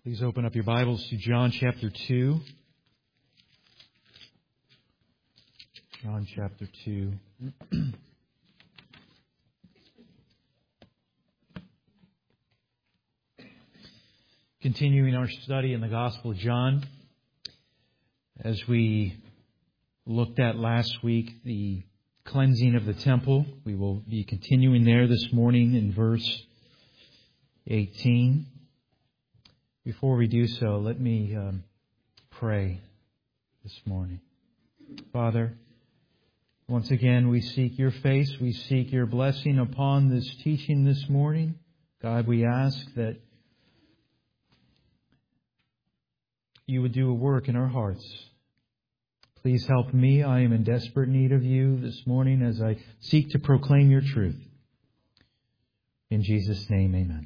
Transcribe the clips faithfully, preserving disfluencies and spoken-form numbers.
Please open up your Bibles to John chapter two. John chapter two. Continuing our study in the Gospel of John, as we looked at last week, the cleansing of the temple. We will be continuing there this morning in verse eighteen. Before we do so, let me um, pray this morning. Father, once again we seek your face. We seek your blessing upon this teaching this morning. God, we ask that you would do a work in our hearts. Please help me. I am in desperate need of you this morning as I seek to proclaim your truth. In Jesus' name, amen.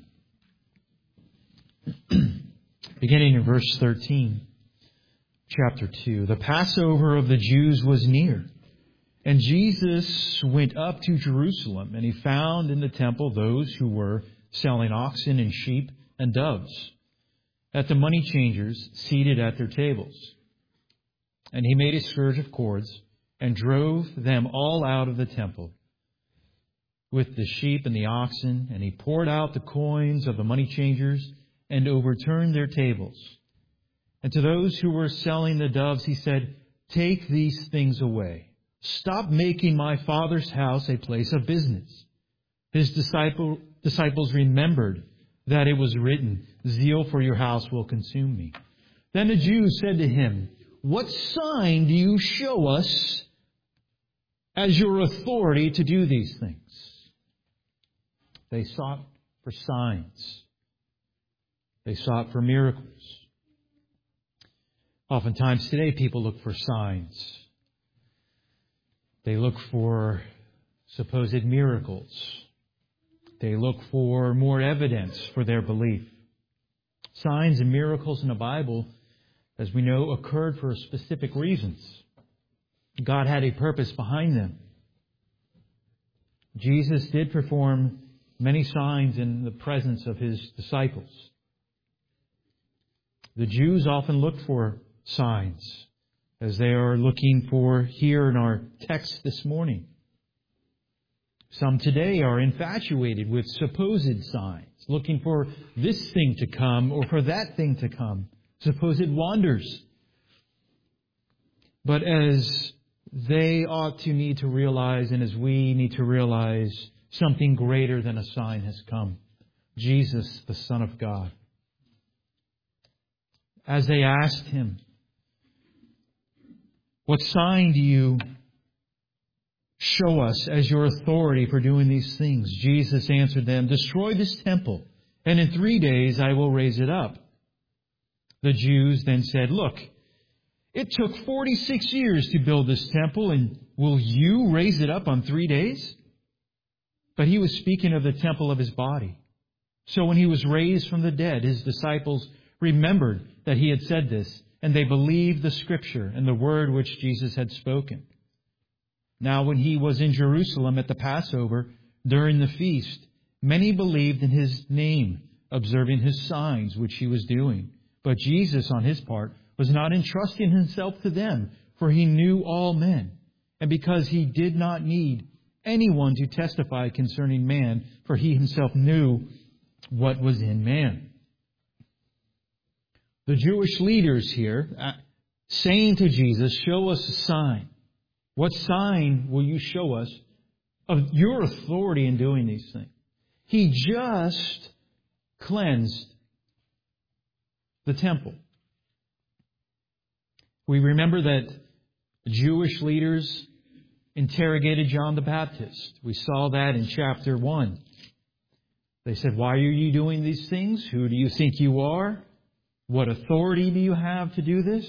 Beginning in verse thirteen, chapter two. The Passover of the Jews was near, and Jesus went up to Jerusalem, and he found in the temple those who were selling oxen and sheep and doves, at the money changers seated at their tables. And he made a scourge of cords and drove them all out of the temple with the sheep and the oxen, and he poured out the coins of the money changers and overturned their tables. And to those who were selling the doves, he said, "Take these things away. Stop making my Father's house a place of business." His disciple, disciples remembered that it was written, "Zeal for your house will consume me." Then the Jews said to him, "What sign do you show us as your authority to do these things?" They sought for signs. They sought for miracles. Oftentimes today, people look for signs. They look for supposed miracles. They look for more evidence for their belief. Signs and miracles in the Bible, as we know, occurred for specific reasons. God had a purpose behind them. Jesus did perform many signs in the presence of his disciples. The Jews often looked for signs, as they are looking for here in our text this morning. Some today are infatuated with supposed signs, looking for this thing to come or for that thing to come, supposed wonders. But as they ought to need to realize, and as we need to realize, something greater than a sign has come. Jesus, the Son of God. As they asked him, "What sign do you show us as your authority for doing these things?" Jesus answered them, "Destroy this temple, and in three days I will raise it up." The Jews then said, "Look, it took forty-six years to build this temple, and will you raise it up on three days?" But he was speaking of the temple of his body. So when he was raised from the dead, his disciples remembered that he had said this, and they believed the Scripture and the word which Jesus had spoken. Now when he was in Jerusalem at the Passover during the feast, many believed in his name, observing his signs which he was doing. But Jesus, on his part, was not entrusting himself to them, for he knew all men, and because he did not need anyone to testify concerning man, for he himself knew what was in man. The Jewish leaders here saying to Jesus, "Show us a sign. What sign will you show us of your authority in doing these things?" He just cleansed the temple. We remember that Jewish leaders interrogated John the Baptist. We saw that in chapter one. They said, "Why are you doing these things? Who do you think you are? What authority do you have to do this?"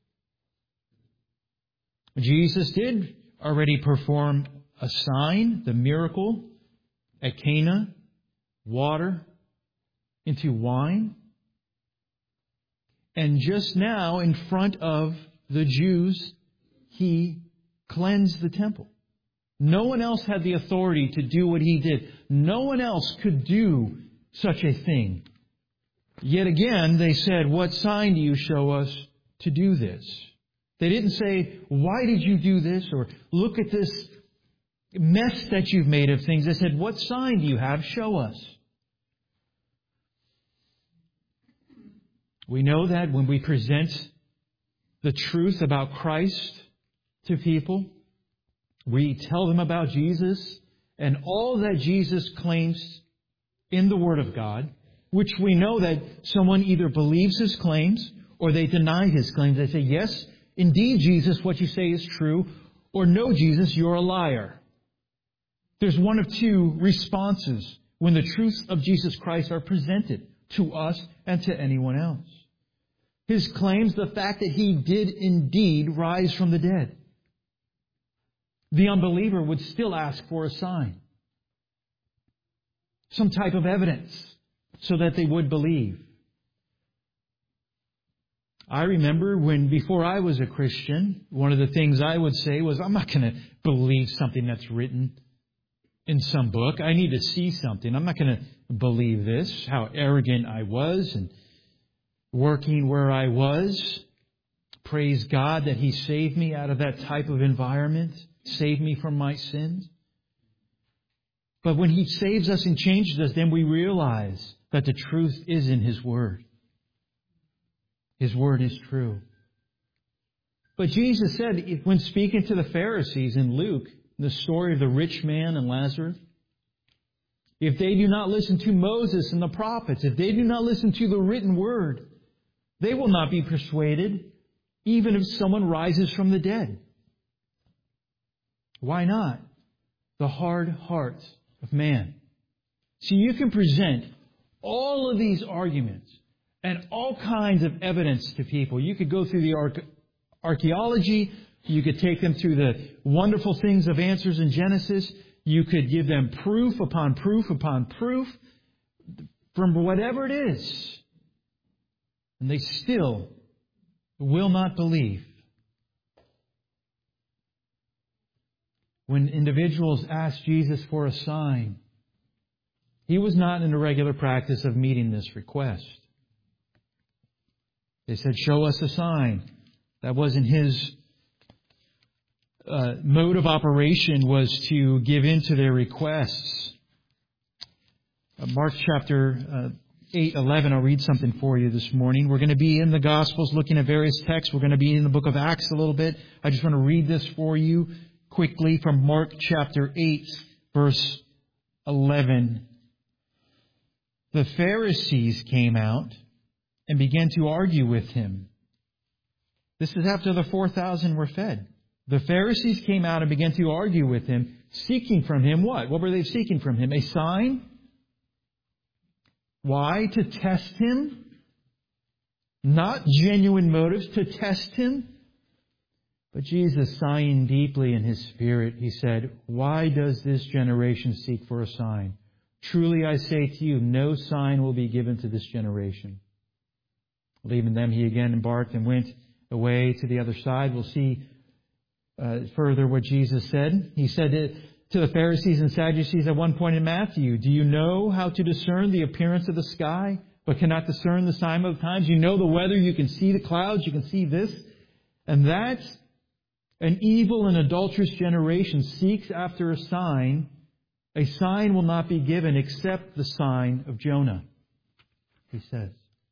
Jesus did already perform a sign, the miracle at Cana, water into wine. And just now, in front of the Jews, he cleansed the temple. No one else had the authority to do what he did. No one else could do such a thing. Yet again, they said, what sign do you show us to do this? They didn't say, why did you do this? Or look at this mess that you've made of things. They said, what sign do you have? Show us. We know that when we present the truth about Christ to people, we tell them about Jesus and all that Jesus claims in the Word of God, which we know that someone either believes His claims or they deny His claims. They say, yes, indeed, Jesus, what you say is true, or no, Jesus, you're a liar. There's one of two responses when the truths of Jesus Christ are presented to us and to anyone else. His claims, the fact that He did indeed rise from the dead. The unbeliever would still ask for a sign, some type of evidence, so that they would believe. I remember when, before I was a Christian, one of the things I would say was, I'm not going to believe something that's written in some book. I need to see something. I'm not going to believe this. How arrogant I was, and working where I was. Praise God that He saved me out of that type of environment, saved me from my sins. But when He saves us and changes us, then we realize that the truth is in His Word. His Word is true. But Jesus said, when speaking to the Pharisees in Luke, the story of the rich man and Lazarus, if they do not listen to Moses and the prophets, if they do not listen to the written Word, they will not be persuaded, even if someone rises from the dead. Why not? The hard heart of man. See, you can present all of these arguments and all kinds of evidence to people. You could go through the arche- archaeology. You could take them through the wonderful things of answers in Genesis. You could give them proof upon proof upon proof from whatever it is. And they still will not believe. When individuals asked Jesus for a sign, He was not in the regular practice of meeting this request. They said, show us a sign. That wasn't His uh, mode of operation, was to give in to their requests. Uh, Mark chapter uh, eight eleven, I'll read something for you this morning. We're going to be in the Gospels looking at various texts. We're going to be in the book of Acts a little bit. I just want to read this for you quickly from Mark chapter eight, verse eleven. The Pharisees came out and began to argue with Him. This is after the four thousand were fed. The Pharisees came out and began to argue with Him, seeking from Him what? What were they seeking from Him? A sign? Why? To test Him? Not genuine motives, to test Him. But Jesus, sighing deeply in His spirit, He said, why does this generation seek for a sign? Truly I say to you, no sign will be given to this generation. Leaving them, He again embarked and went away to the other side. We'll see uh, further what Jesus said. He said to, to the Pharisees and Sadducees at one point in Matthew, do you know how to discern the appearance of the sky, but cannot discern the sign of the times? You know the weather, you can see the clouds, you can see this and that. An evil and adulterous generation seeks after a sign. A sign will not be given except the sign of Jonah, He says.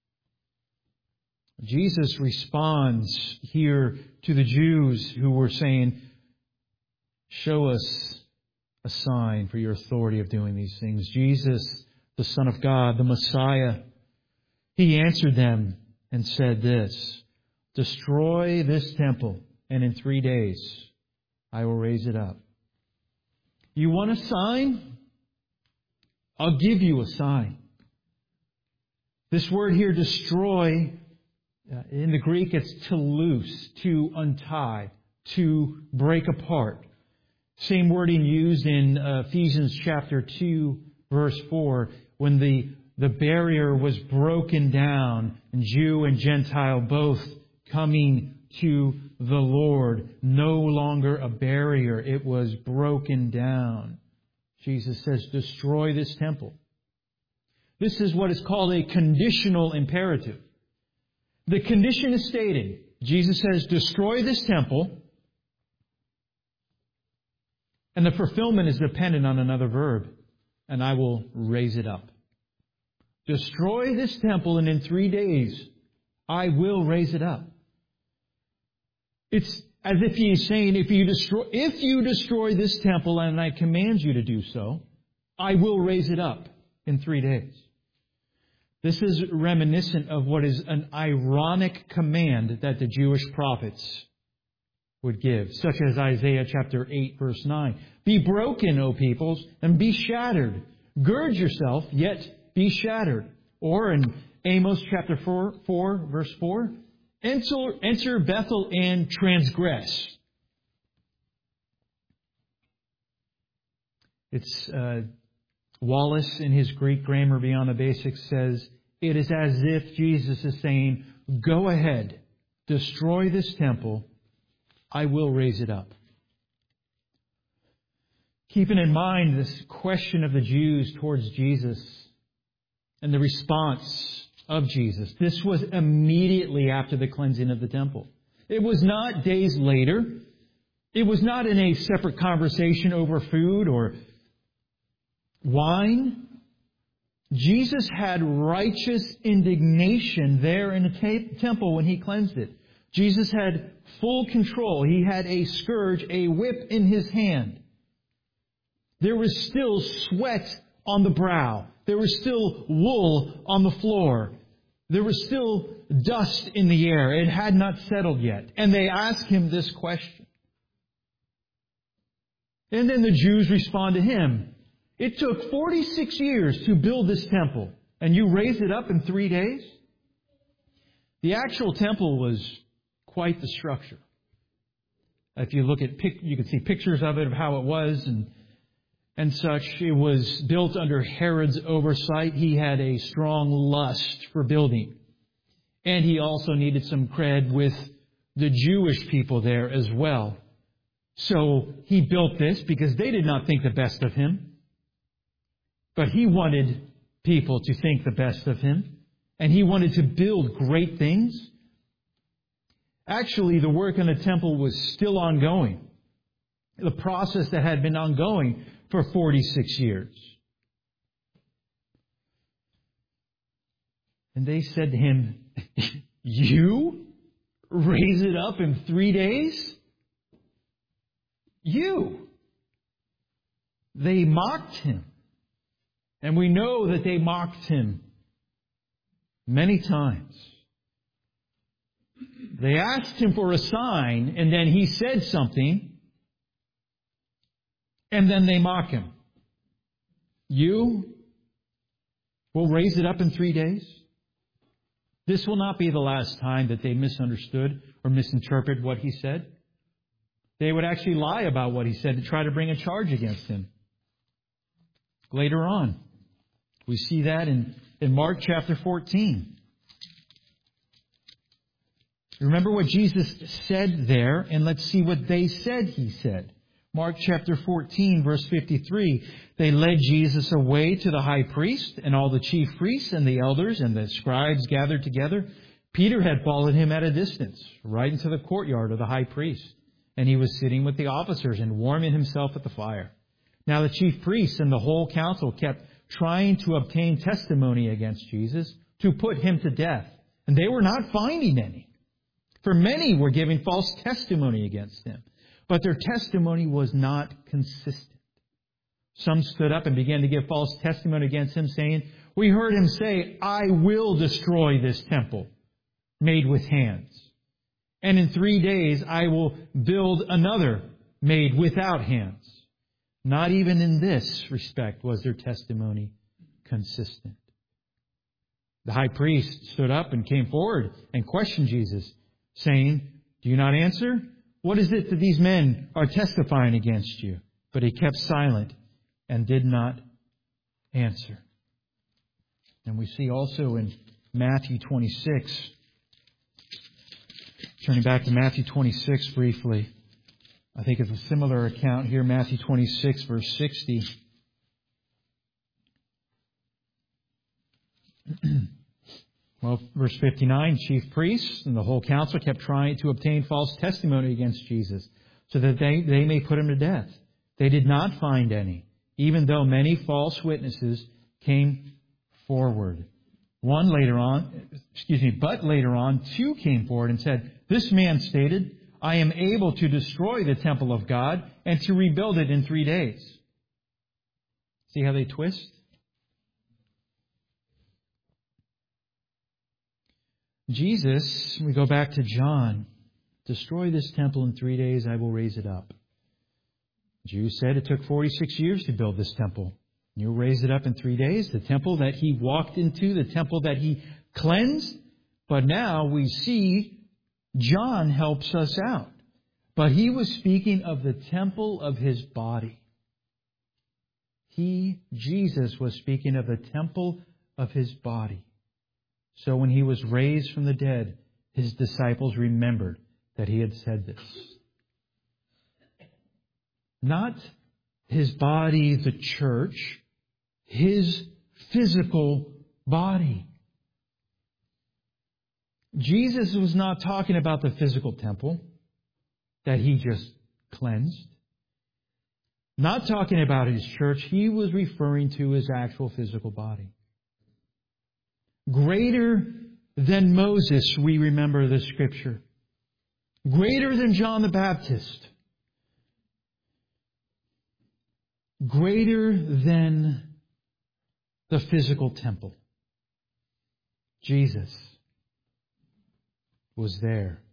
Jesus responds here to the Jews who were saying, show us a sign for your authority of doing these things. Jesus, the Son of God, the Messiah, He answered them and said this, destroy this temple, and in three days I will raise it up. You want a sign? I'll give you a sign. This word here, destroy, uh, in the Greek it's to loose, to untie, to break apart. Same wording used in uh, Ephesians chapter two, verse four, when the, the barrier was broken down, and Jew and Gentile both coming to the Lord. No longer a barrier. It was broken down. Jesus says, destroy this temple. This is what is called a conditional imperative. The condition is stated. Jesus says, destroy this temple. And the fulfillment is dependent on another verb. And I will raise it up. Destroy this temple, and in three days I will raise it up. It's as if he is saying, if you destroy, if you destroy this temple, and I command you to do so, I will raise it up in three days. This is reminiscent of what is an ironic command that the Jewish prophets would give, such as Isaiah chapter eight, verse nine. Be broken, O peoples, and be shattered. Gird yourself, yet be shattered. Or in Amos chapter four, four verse four, enter, enter Bethel and transgress. It's uh, Wallace, in his Greek Grammar Beyond the Basics, says, it is as if Jesus is saying, go ahead, destroy this temple, I will raise it up. Keeping in mind this question of the Jews towards Jesus and the response of Jesus. This was immediately after the cleansing of the temple. It was not days later. It was not in a separate conversation over food or wine. Jesus had righteous indignation there in the temple when He cleansed it. Jesus had full control. He had a scourge, a whip in His hand. There was still sweat on the brow. There was still wool on the floor. There was still dust in the air. It had not settled yet. And they asked Him this question. And then the Jews respond to Him. It took forty-six years to build this temple, and you raised it up in three days? The actual temple was quite the structure. If you look at, you can see pictures of it, of how it was and and such. It was built under Herod's oversight. He had a strong lust for building. And he also needed some cred with the Jewish people there as well. So he built this because they did not think the best of him. But he wanted people to think the best of him. And he wanted to build great things. Actually, the work in the temple was still ongoing. The process that had been ongoing for forty-six years. And they said to him, you raise it up in three days? You. They mocked him. And we know that they mocked him many times. They asked him for a sign, and then he said something, and then they mock him. You will raise it up in three days? This will not be the last time that they misunderstood or misinterpreted what he said. They would actually lie about what he said to try to bring a charge against him. Later on, we see that in, in Mark chapter fourteen. Remember what Jesus said there, and let's see what they said he said. Mark chapter fourteen, verse fifty-three. They led Jesus away to the high priest, and all the chief priests and the elders and the scribes gathered together. Peter had followed him at a distance, right into the courtyard of the high priest. And he was sitting with the officers and warming himself at the fire. Now the chief priests and the whole council kept trying to obtain testimony against Jesus to put him to death. And they were not finding any. For many were giving false testimony against him. But their testimony was not consistent. Some stood up and began to give false testimony against him, saying, we heard him say, I will destroy this temple made with hands. And in three days I will build another made without hands. Not even in this respect was their testimony consistent. The high priest stood up and came forward and questioned Jesus, saying, do you not answer? What is it that these men are testifying against you? But he kept silent and did not answer. And we see also in Matthew twenty-six, turning back to Matthew twenty-six briefly, I think it's a similar account here, Matthew twenty-six, verse sixty. Well, verse fifty-nine, chief priests and the whole council kept trying to obtain false testimony against Jesus so that they, they may put him to death. They did not find any, even though many false witnesses came forward. One later on, excuse me, but later on, two came forward and said, "This man stated, I am able to destroy the temple of God and to rebuild it in three days." See how they twist? Jesus, we go back to John, "Destroy this temple in three days, I will raise it up." Jews said it took forty-six years to build this temple. You'll raise it up in three days. The temple that he walked into, the temple that he cleansed. But now we see John helps us out. But he was speaking of the temple of his body. He, Jesus, was speaking of the temple of his body. So when he was raised from the dead, his disciples remembered that he had said this. Not his body, the church, his physical body. Jesus was not talking about the physical temple that he just cleansed. Not talking about his church. He was referring to his actual physical body. Greater than Moses, we remember the scripture. Greater than John the Baptist. Greater than the physical temple. Jesus was there.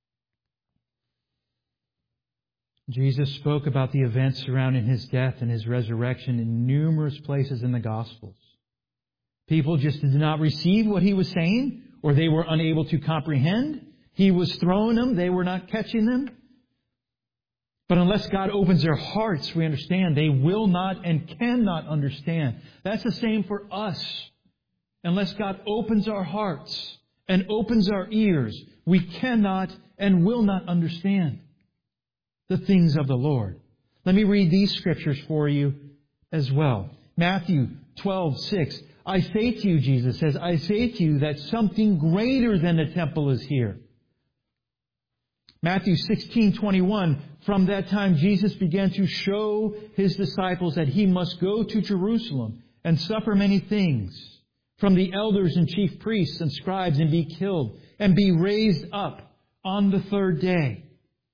Jesus spoke about the events surrounding his death and his resurrection in numerous places in the Gospels. People just did not receive what he was saying, or they were unable to comprehend. He was throwing them, they were not catching them. But unless God opens their hearts, we understand they will not and cannot understand. That's the same for us. Unless God opens our hearts and opens our ears, we cannot and will not understand the things of the Lord. Let me read these scriptures for you as well. Matthew twelve six. "I say to you," Jesus says, "I say to you that something greater than the temple is here." Matthew sixteen twenty-one. "From that time Jesus began to show his disciples that he must go to Jerusalem and suffer many things from the elders and chief priests and scribes and be killed and be raised up on the third day."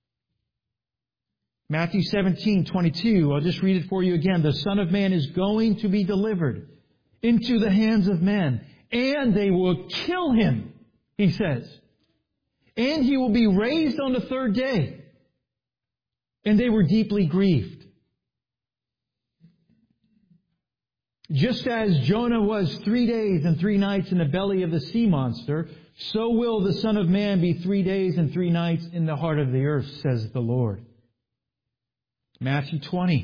Matthew seventeen twenty-two. I'll just read it for you again. "The Son of Man is going to be delivered into the hands of men, and they will kill him," he says. "And he will be raised on the third day." And they were deeply grieved. Just as Jonah was three days and three nights in the belly of the sea monster, so will the Son of Man be three days and three nights in the heart of the earth, says the Lord. Matthew twenty.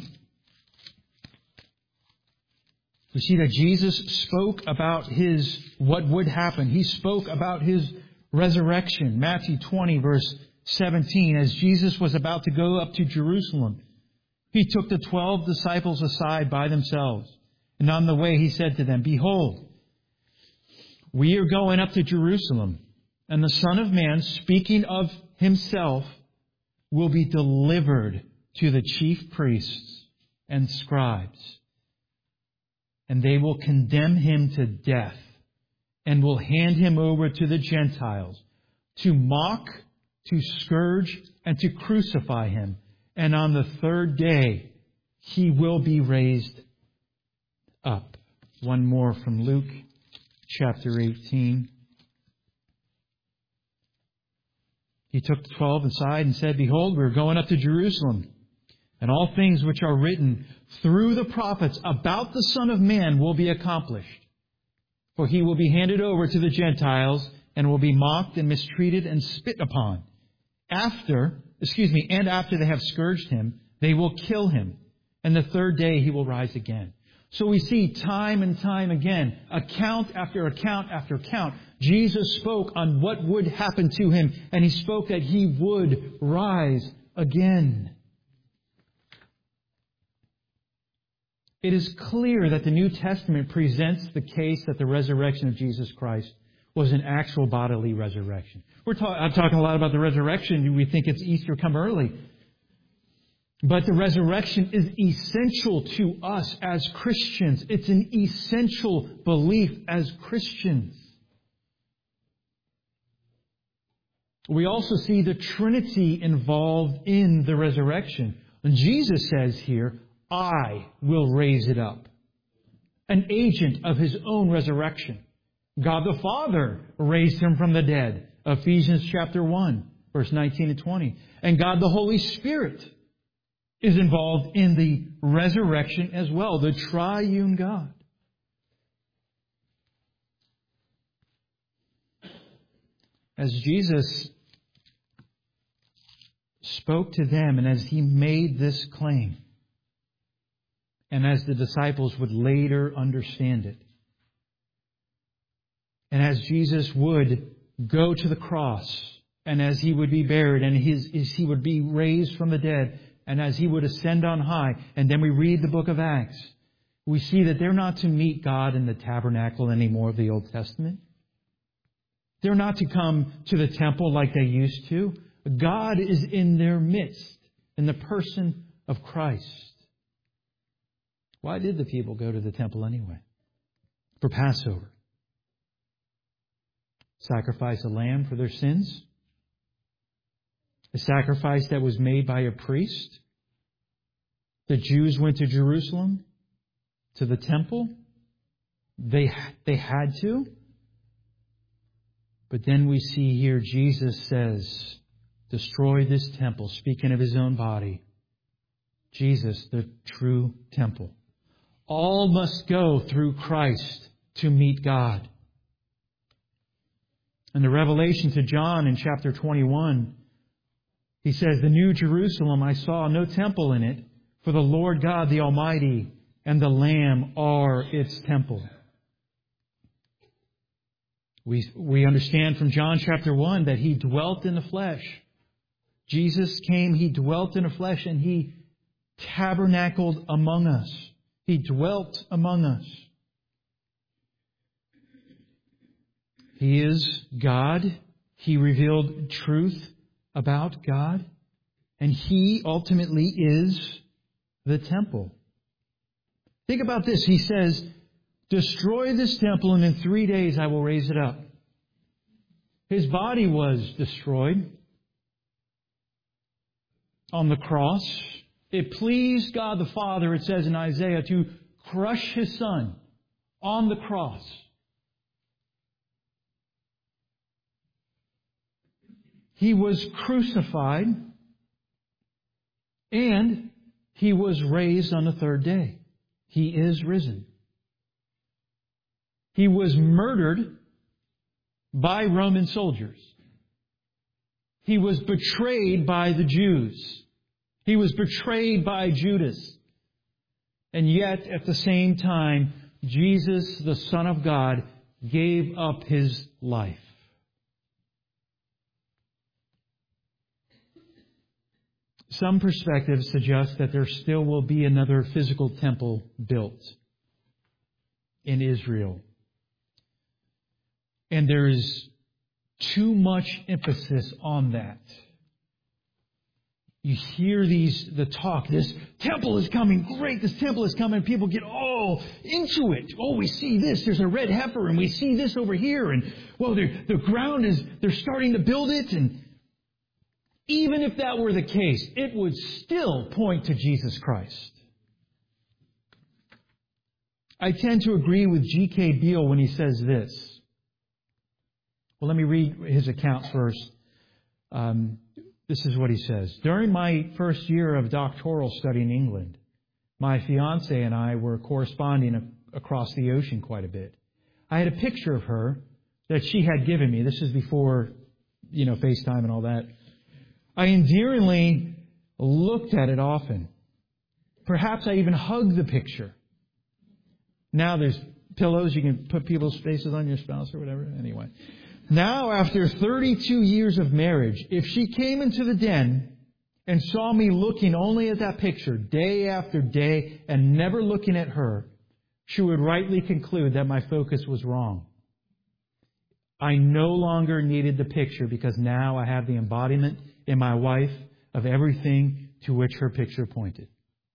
We see that Jesus spoke about his, what would happen. He spoke about his resurrection. Matthew twenty, verse seventeen. "As Jesus was about to go up to Jerusalem, he took the twelve disciples aside by themselves. And on the way he said to them, 'Behold, we are going up to Jerusalem, and the Son of Man,'" speaking of himself, "'will be delivered to the chief priests and scribes. And they will condemn him to death and will hand him over to the Gentiles to mock, to scourge, and to crucify him. And on the third day, he will be raised up." One more from Luke chapter eighteen. "He took the twelve aside and said, 'Behold, we are going up to Jerusalem, and all things which are written through the prophets about the Son of Man will be accomplished. For he will be handed over to the Gentiles and will be mocked and mistreated and spit upon. After, excuse me, and after they have scourged him, they will kill him. And the third day he will rise again.'" So we see time and time again, account after account after account, Jesus spoke on what would happen to him, and he spoke that he would rise again. It is clear that the New Testament presents the case that the resurrection of Jesus Christ was an actual bodily resurrection. We're talk- I'm talking a lot about the resurrection. We think it's Easter come early. But the resurrection is essential to us as Christians. It's an essential belief as Christians. We also see the Trinity involved in the resurrection. And Jesus says here, I will raise it up. An agent of His own resurrection. God the Father raised Him from the dead. Ephesians chapter one, verse nineteen and twenty. And God the Holy Spirit is involved in the resurrection as well. The triune God. As Jesus spoke to them and as He made this claim, and as the disciples would later understand it, and as Jesus would go to the cross, and as He would be buried, and his, as He would be raised from the dead, and as He would ascend on high, and then we read the book of Acts, we see that they're not to meet God in the tabernacle anymore of the Old Testament. They're not to come to the temple like they used to. God is in their midst, in the person of Christ. Why did the people go to the temple anyway? For Passover. Sacrifice a lamb for their sins. A sacrifice that was made by a priest. The Jews went to Jerusalem, to the temple. They, they had to. But then we see here Jesus says, destroy this temple, speaking of His own body. Jesus, the true temple. All must go through Christ to meet God. In the revelation to John in chapter twenty-one, he says, the New Jerusalem, I saw no temple in it, for the Lord God the Almighty and the Lamb are its temple. We, we understand from John chapter one that He dwelt in the flesh. Jesus came, He dwelt in the flesh, and He tabernacled among us. He dwelt among us. He is God. He revealed truth about God. And He ultimately is the temple. Think about this. He says, destroy this temple and in three days I will raise it up. His body was destroyed on the cross. It pleased God the Father, it says in Isaiah, to crush His Son on the cross. He was crucified and He was raised on the third day. He is risen. He was murdered by Roman soldiers. He was betrayed by the Jews. He was betrayed by Judas. And yet, at the same time, Jesus, the Son of God, gave up His life. Some perspectives suggest that there still will be another physical temple built in Israel. And there is too much emphasis on that. You hear these, the talk, this temple is coming, great, this temple is coming, people get all into it. Oh, we see this, there's a red heifer, and we see this over here, and well, the ground is, they're starting to build it, and even if that were the case, it would still point to Jesus Christ. I tend to agree with G K Beale when he says this. Well, let me read his account first. Um, this is what he says. During my first year of doctoral study in England, my fiancée and I were corresponding across the ocean quite a bit. I had a picture of her that she had given me. This is before, you know, FaceTime and all that. I endearingly looked at it often. Perhaps I even hugged the picture. Now there's pillows. You can put people's faces on your spouse or whatever. Anyway. Now, after thirty-two years of marriage, if she came into the den and saw me looking only at that picture day after day and never looking at her, she would rightly conclude that my focus was wrong. I no longer needed the picture because now I have the embodiment in my wife of everything to which her picture pointed.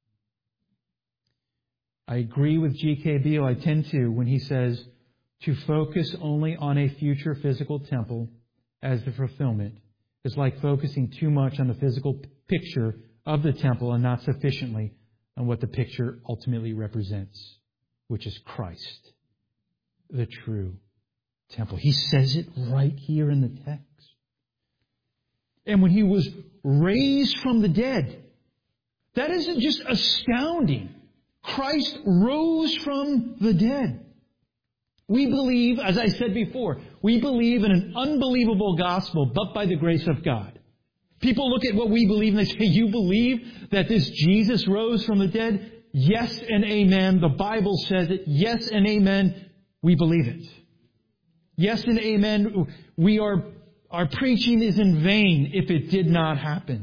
I agree with G K Beale, I tend to, when he says, to focus only on a future physical temple as the fulfillment is like focusing too much on the physical picture of the temple and not sufficiently on what the picture ultimately represents, which is Christ, the true temple. He says it right here in the text. And when he was raised from the dead, that isn't just astounding. Christ rose from the dead. We believe, as I said before, we believe in an unbelievable gospel, but by the grace of God. People look at what we believe and they say, you believe that this Jesus rose from the dead? Yes and amen. The Bible says it. Yes and amen. We believe it. Yes and amen. We are, our preaching is in vain if it did not happen.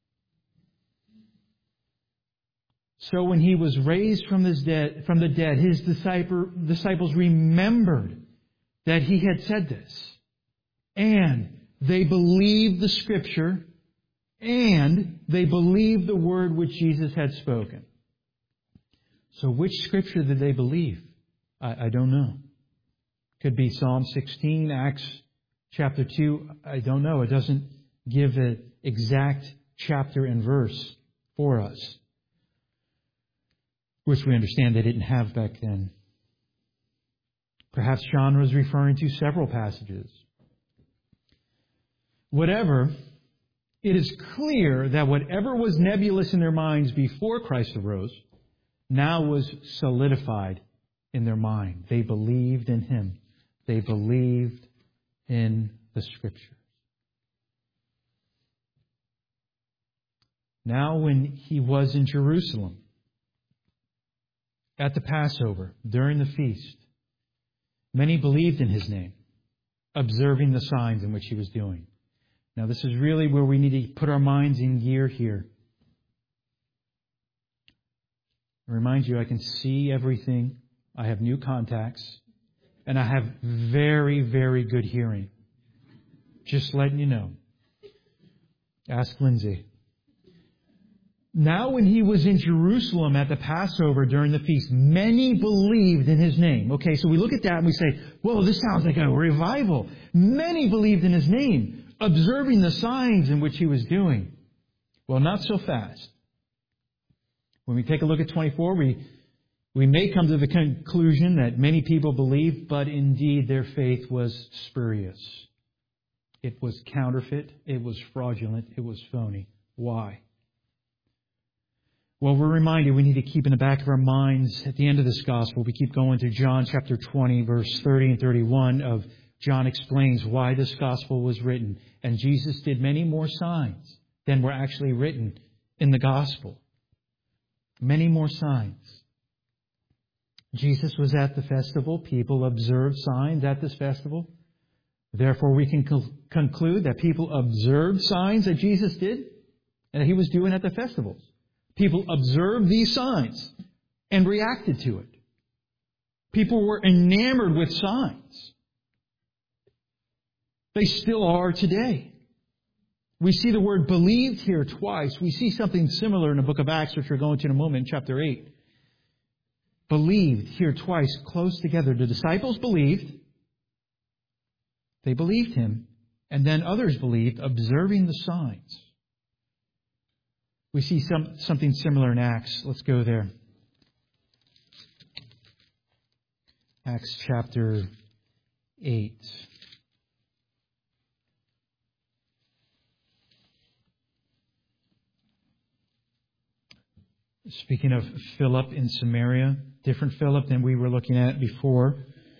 So when he was raised from, his dead, from the dead, his disciple, disciples remembered that he had said this. And they believed the Scripture, and they believed the word which Jesus had spoken. So which Scripture did they believe? I, I don't know. Could be Psalm sixteen, Acts chapter two. I don't know. It doesn't give an exact chapter and verse for us, which we understand they didn't have back then. Perhaps John was referring to several passages. Whatever, it is clear that whatever was nebulous in their minds before Christ arose now was solidified in their mind. They believed in Him. They believed in the Scriptures. Now when He was in Jerusalem, at the Passover, during the feast, many believed in His name, observing the signs in which He was doing. Now, this is really where we need to put our minds in gear here. I remind you, I can see everything. I have new contacts. And I have very, very good hearing. Just letting you know. Ask Lindsay. Now when He was in Jerusalem at the Passover during the feast, many believed in His name. Okay, so we look at that and we say, whoa, this sounds like a revival. Many believed in His name, observing the signs in which He was doing. Well, not so fast. When we take a look at twenty-four, we, we may come to the conclusion that many people believed, but indeed their faith was spurious. It was counterfeit. It was fraudulent. It was phony. Why? Well, we're reminded we need to keep in the back of our minds at the end of this gospel. We keep going to John chapter twenty, verse thirty and thirty-one of John explains why this gospel was written. And Jesus did many more signs than were actually written in the gospel. Many more signs. Jesus was at the festival. People observed signs at this festival. Therefore, we can co- conclude that people observed signs that Jesus did and that He was doing at the festivals. People observed these signs and reacted to it. People were enamored with signs. They still are today. We see the word believed here twice. We see something similar in the book of Acts, which we're going to in a moment, in chapter eight. Believed here twice, close together. The disciples believed. They believed Him. And then others believed, observing the signs. We see some, something similar in Acts. Let's go there. Acts chapter eight. Speaking of Philip in Samaria, different Philip than we were looking at before.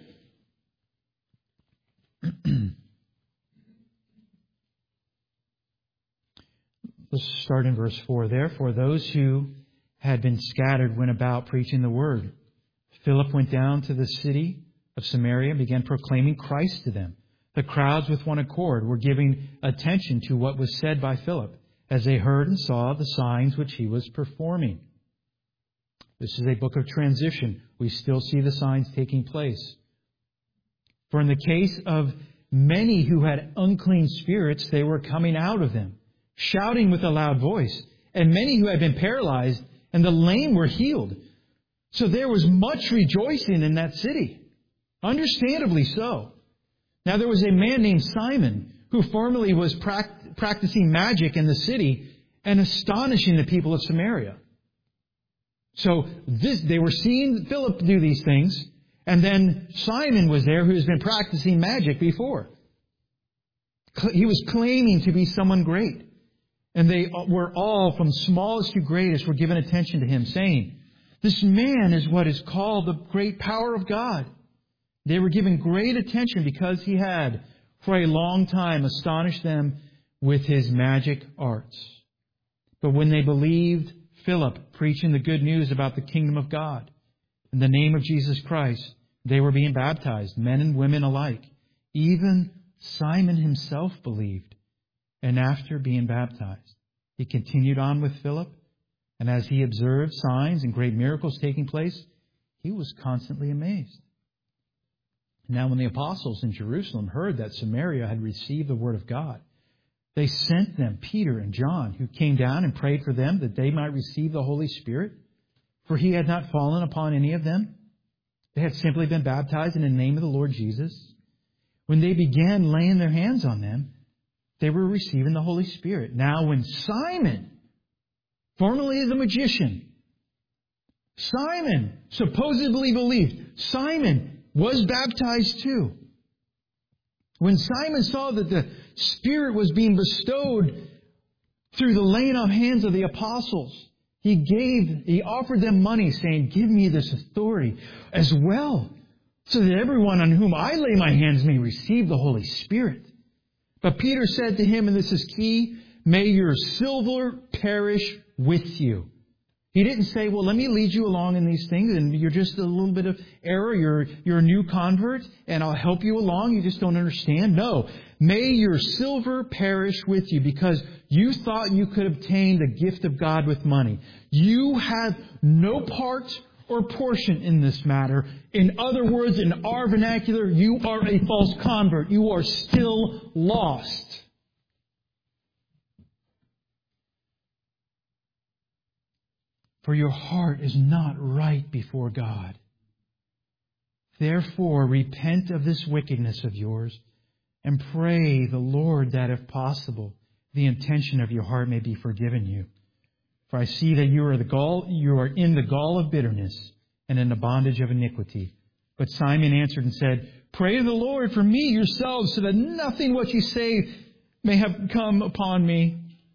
Let's start in verse four. Therefore, those who had been scattered went about preaching the word. Philip went down to the city of Samaria and began proclaiming Christ to them. The crowds with one accord were giving attention to what was said by Philip as they heard and saw the signs which he was performing. This is a book of transition. We still see the signs taking place. For in the case of many who had unclean spirits, they were coming out of them, shouting with a loud voice. And many who had been paralyzed and the lame were healed. So there was much rejoicing in that city. Understandably so. Now there was a man named Simon who formerly was pract- practicing magic in the city and astonishing the people of Samaria. So this, they were seeing Philip do these things, and then Simon was there who has been practicing magic before. He was claiming to be someone great. And they were all, from smallest to greatest, were given attention to him, saying, "This man is what is called the great power of God." They were given great attention because he had, for a long time, astonished them with his magic arts. But when they believed Philip preaching the good news about the kingdom of God in the name of Jesus Christ, they were being baptized, men and women alike. Even Simon himself believed. And after being baptized, he continued on with Philip. And as he observed signs and great miracles taking place, he was constantly amazed. Now when the apostles in Jerusalem heard that Samaria had received the word of God, they sent them Peter and John, who came down and prayed for them that they might receive the Holy Spirit. For he had not fallen upon any of them. They had simply been baptized in the name of the Lord Jesus. When they began laying their hands on them, they were receiving the Holy Spirit. Now when Simon, formerly the magician, Simon supposedly believed, Simon was baptized too. When Simon saw that the Spirit was being bestowed through the laying on hands of the apostles, he gave, he offered them money, saying, "Give me this authority as well, so that everyone on whom I lay my hands may receive the Holy Spirit." But Peter said to him, and this is key, "May your silver perish with you." He didn't say, "Well, let me lead you along in these things, and you're just a little bit of error. You're, you're a new convert, and I'll help you along. You just don't understand." No. "May your silver perish with you," because you thought you could obtain the gift of God with money. You have no part or portion in this matter. In other words, in our vernacular, you are a false convert. You are still lost. For your heart is not right before God. Therefore, repent of this wickedness of yours and pray the Lord that, if possible, the intention of your heart may be forgiven you. For I see that you are the gall, you are in the gall of bitterness and in the bondage of iniquity. But Simon answered and said, "Pray to the Lord for me yourselves, so that nothing what you say may have come upon me."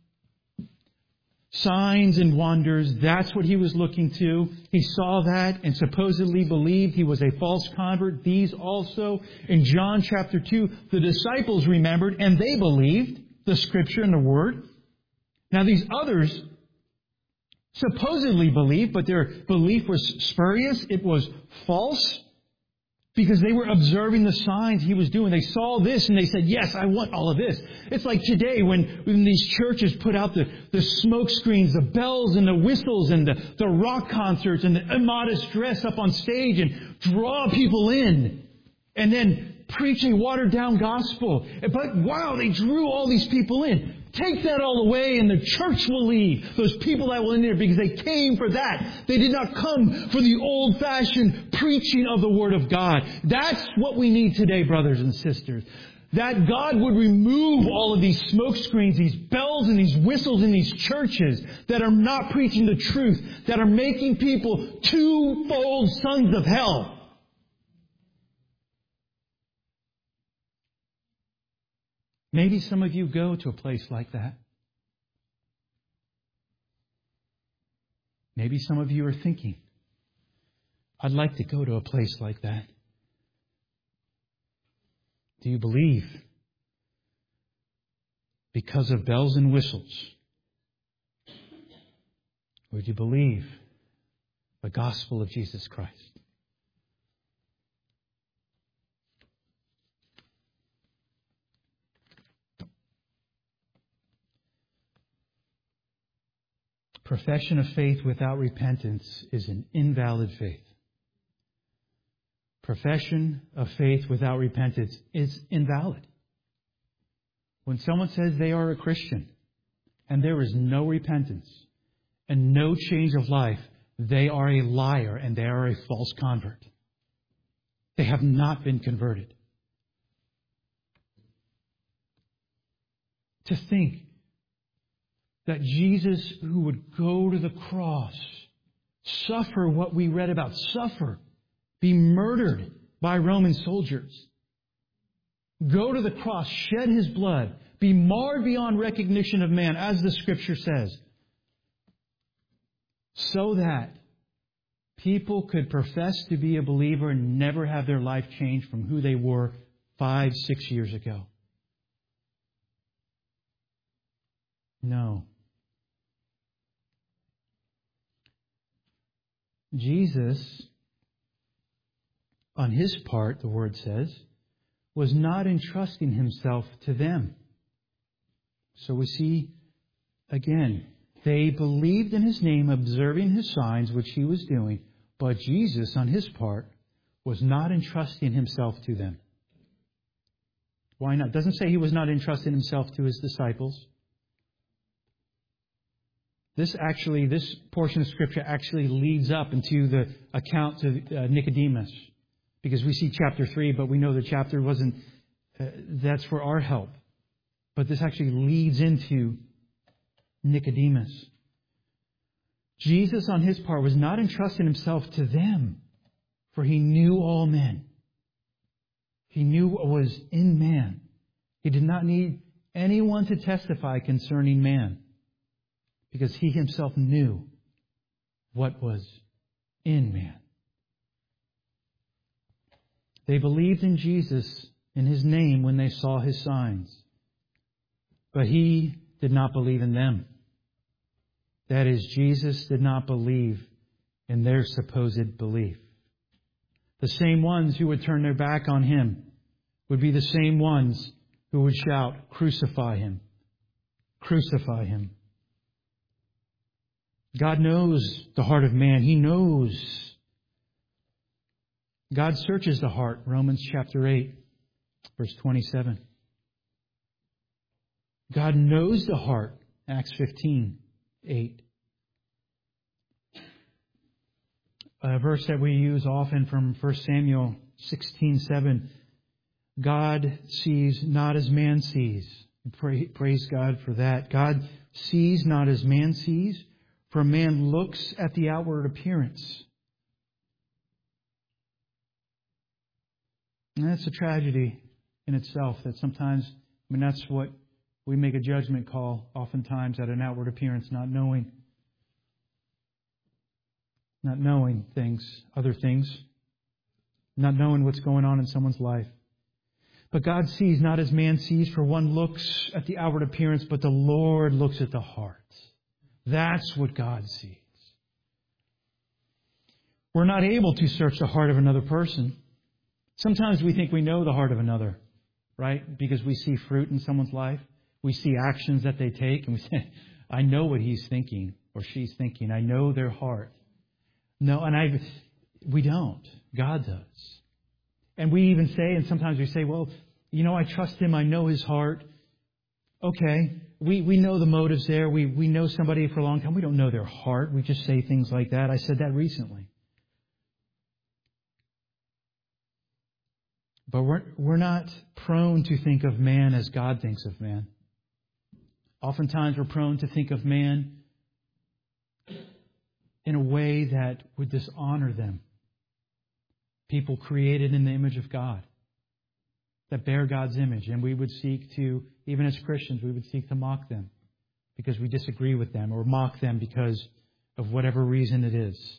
Signs and wonders, that's what he was looking to. He saw that and supposedly believed he was a false convert. These also, in John chapter two, the disciples remembered and they believed the Scripture and the Word. Now these others supposedly believed, but their belief was spurious. It was false. Because they were observing the signs he was doing. They saw this and they said, "Yes, I want all of this." It's like today when, when these churches put out the, the smoke screens, the bells and the whistles and the, the rock concerts and the immodest dress up on stage and draw people in. And then preach a watered down gospel. But wow, they drew all these people in. Take that all away and the church will leave. Those people that were in there, because they came for that. They did not come for the old-fashioned preaching of the Word of God. That's what we need today, brothers and sisters. That God would remove all of these smoke screens, these bells and these whistles in these churches that are not preaching the truth, that are making people twofold sons of hell. Maybe some of you go to a place like that. Maybe some of you are thinking, "I'd like to go to a place like that." Do you believe because of bells and whistles? Or do you believe the gospel of Jesus Christ? Profession of faith without repentance is an invalid faith. Profession of faith without repentance is invalid. When someone says they are a Christian and there is no repentance and no change of life, they are a liar and they are a false convert. They have not been converted. To think that Jesus, who would go to the cross, suffer what we read about, suffer, be murdered by Roman soldiers, go to the cross, shed His blood, be marred beyond recognition of man, as the Scripture says, so that people could profess to be a believer and never have their life changed from who they were five, six years ago. No. Jesus, on His part, the Word says, was not entrusting Himself to them. So we see, again, they believed in His name, observing His signs, which He was doing, but Jesus, on His part, was not entrusting Himself to them. Why not? It doesn't say He was not entrusting Himself to His disciples. This actually, this portion of Scripture actually leads up into the account of uh, Nicodemus. Because we see chapter three, but we know the chapter wasn't, uh, that's for our help. But this actually leads into Nicodemus. Jesus, on His part, was not entrusting Himself to them, for He knew all men. He knew what was in man. He did not need anyone to testify concerning man, because He Himself knew what was in man. They believed in Jesus, in His name, when they saw His signs. But He did not believe in them. That is, Jesus did not believe in their supposed belief. The same ones who would turn their back on Him would be the same ones who would shout, "Crucify Him! Crucify Him!" God knows the heart of man. He knows. God searches the heart. Romans chapter eight, verse twenty-seven. God knows the heart. Acts fifteen, eight. A verse that we use often from First Samuel sixteen, seven. God sees not as man sees. Praise God for that. God sees not as man sees, for man looks at the outward appearance. And that's a tragedy in itself, that sometimes, I mean, that's what we make a judgment call, oftentimes, at an outward appearance, not knowing, not knowing things, other things, not knowing what's going on in someone's life. But God sees not as man sees, for one looks at the outward appearance, but the Lord looks at the heart. That's what God sees. We're not able to search the heart of another person. Sometimes we think we know the heart of another, right? Because we see fruit in someone's life. We see actions that they take, and we say, I know what he's thinking or she's thinking. I know their heart. No, and I, we don't. God does. And we even say, and sometimes we say, well, you know, I trust Him. I know His heart. Okay. We, we know the motives there. We, we know somebody for a long time. We don't know their heart. We just say things like that. I said that recently. But we're, we're not prone to think of man as God thinks of man. Oftentimes we're prone to think of man in a way that would dishonor them. People created in the image of God, that bear God's image. And we would seek to, even as Christians, we would seek to mock them because we disagree with them, or mock them because of whatever reason it is.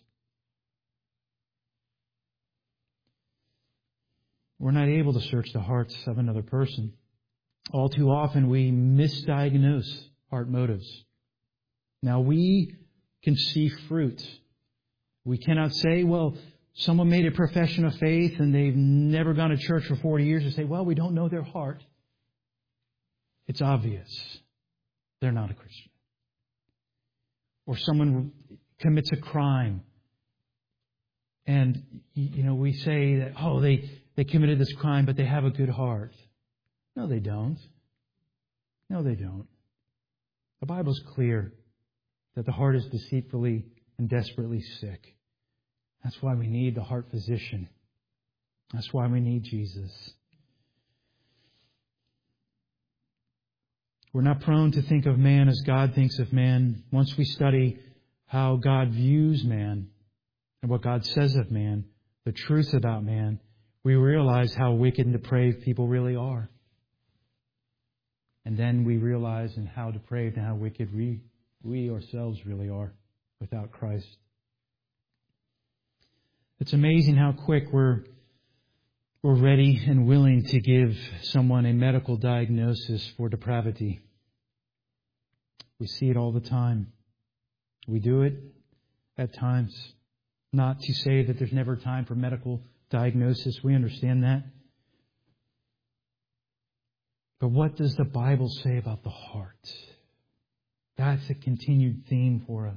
We're not able to search the hearts of another person. All too often we misdiagnose heart motives. Now we can see fruit. We cannot say, well, someone made a profession of faith and they've never gone to church for forty years and say, well, we don't know their heart. It's obvious they're not a Christian. Or someone commits a crime and, you know, we say that, oh, they... They committed this crime, but they have a good heart. No, they don't. No, they don't. The Bible's clear that the heart is deceitfully and desperately sick. That's why we need the heart physician. That's why we need Jesus. We're not prone to think of man as God thinks of man. Once we study how God views man and what God says of man, the truth about man, we realize how wicked and depraved people really are. And then we realize and how depraved and how wicked we, we ourselves really are without Christ. It's amazing how quick we're we're ready and willing to give someone a medical diagnosis for depravity. We see it all the time. We do it at times. Not to say that there's never time for medical diagnosis. We understand that. But what does the Bible say about the heart? That's a continued theme for us.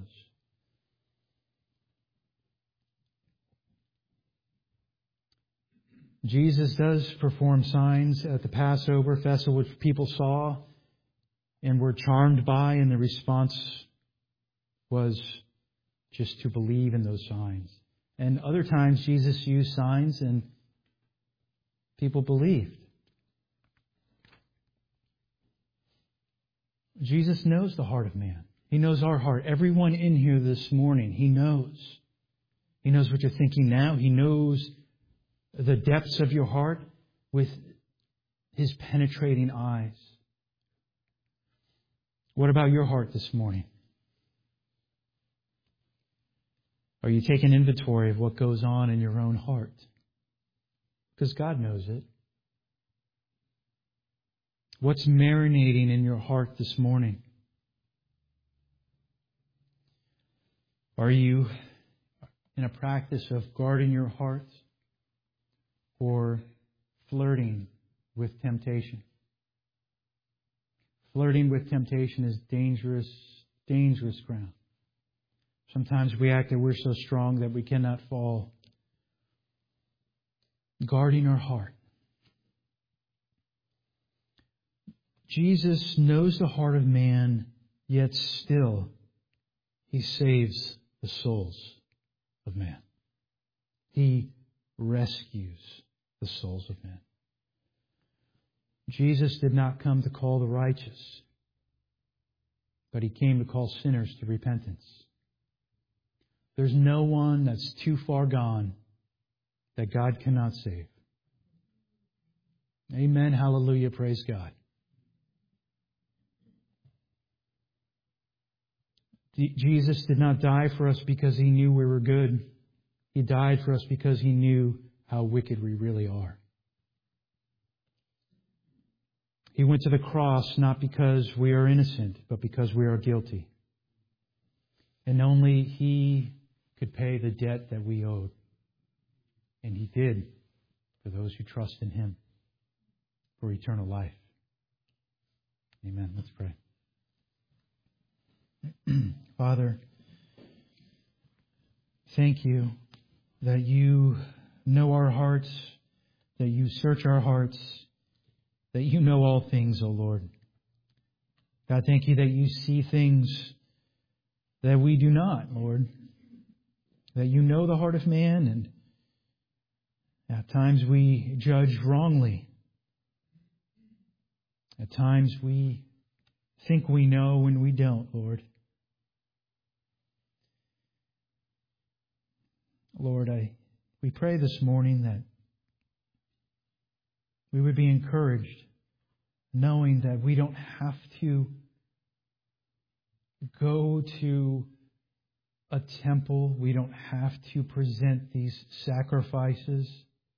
Jesus does perform signs at the Passover festival, which people saw and were charmed by, and the response was just to believe in those signs. And other times Jesus used signs and people believed. Jesus knows the heart of man. He knows our heart. Everyone in here this morning, He knows. He knows what you're thinking now. He knows the depths of your heart with His penetrating eyes. What about your heart this morning? Are you taking inventory of what goes on in your own heart? Because God knows it. What's marinating in your heart this morning? Are you in a practice of guarding your heart or flirting with temptation? Flirting with temptation is dangerous, dangerous ground. Sometimes we act that we're so strong that we cannot fall. Guarding our heart. Jesus knows the heart of man, yet still He saves the souls of man. He rescues the souls of men. Jesus did not come to call the righteous, but He came to call sinners to repentance. There's no one that's too far gone that God cannot save. Amen. Hallelujah. Praise God. Jesus did not die for us because He knew we were good. He died for us because He knew how wicked we really are. He went to the cross not because we are innocent, but because we are guilty. And only He could pay the debt that we owed. And He did for those who trust in Him for eternal life. Amen. Let's pray. Father, thank You that You know our hearts, that You search our hearts, that You know all things, O Lord. God, thank You that You see things that we do not, Lord. That You know the heart of man, and at times we judge wrongly. At times we think we know when we don't, Lord. Lord, I we pray this morning that we would be encouraged, knowing that we don't have to go to a temple. We don't have to present these sacrifices.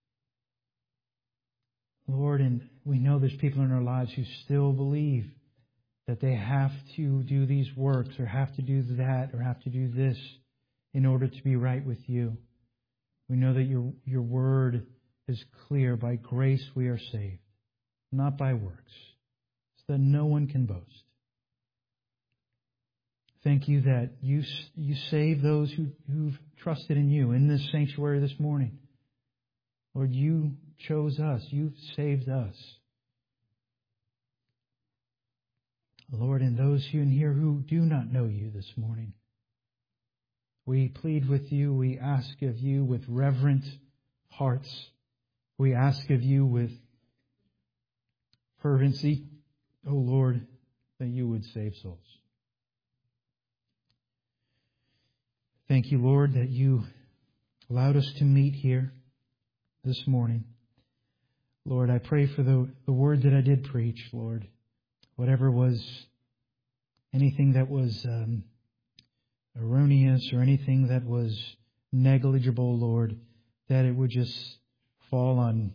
Lord, and we know there's people in our lives who still believe that they have to do these works or have to do that or have to do this in order to be right with You. We know that Your, your word is clear. By grace we are saved, not by works, so that no one can boast. Thank You that You, you save those who, who've trusted in You in this sanctuary this morning. Lord, You chose us. You've saved us. Lord, and those in here who do not know you this morning, we plead with you, we ask of you with reverent hearts, we ask of you with fervency, O Lord, that you would save souls. Thank you, Lord, that you allowed us to meet here this morning. Lord, I pray for the, the word that I did preach, Lord. Whatever was, anything that was um, erroneous or anything that was negligible, Lord, that it would just fall on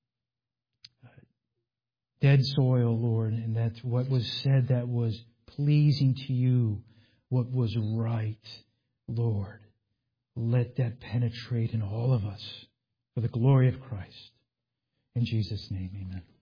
dead soil, Lord, and that what was said that was pleasing to you, what was right, Lord, let that penetrate in all of us for the glory of Christ. In Jesus' name, amen.